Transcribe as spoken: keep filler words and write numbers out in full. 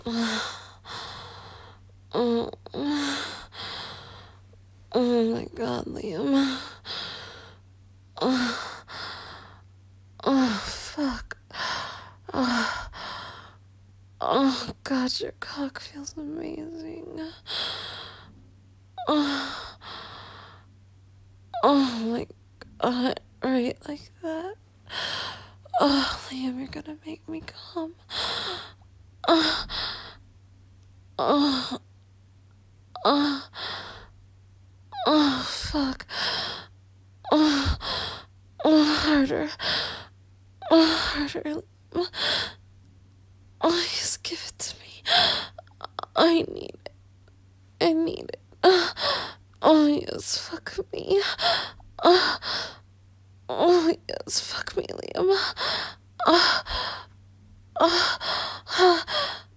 Oh, oh my God, Liam. Oh, oh fuck. Oh, oh God, your cock feels amazing. Oh, oh my God, right like that. Oh, Liam, you're gonna make me come. Oh, oh, oh, oh, fuck. Oh, oh, harder. Oh, harder. Oh, just give it to me. I need it. I need it. Oh, yes, fuck me. Oh, oh yes, fuck me, Liam. Oh, oh,